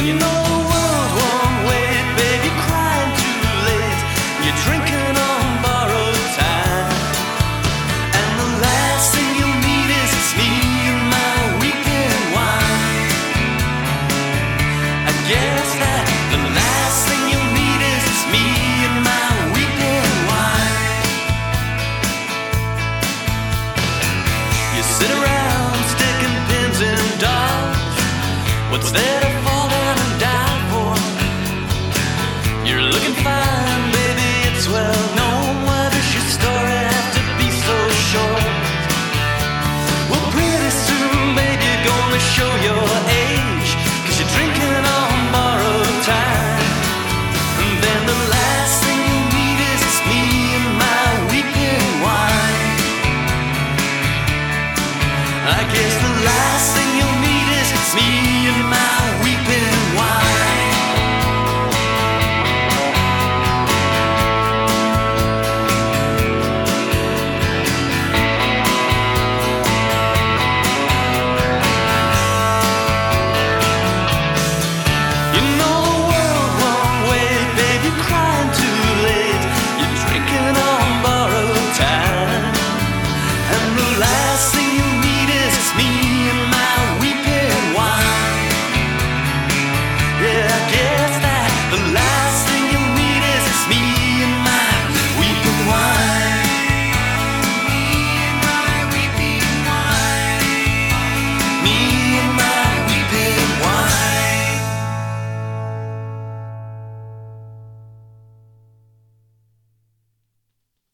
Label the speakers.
Speaker 1: You know the world won't wait, babe, you're crying too late. You're drinking on borrowed time. And the last thing you'll need is me and my weekend wine. I guess that the last thing you'll need is me and my weekend wine. You sit around sticking pins in dogs. What's there to fall down and die for? You're looking fine, baby, it's well known. Why does your story have to be so short? Well, pretty soon, baby, you're gonna show your age.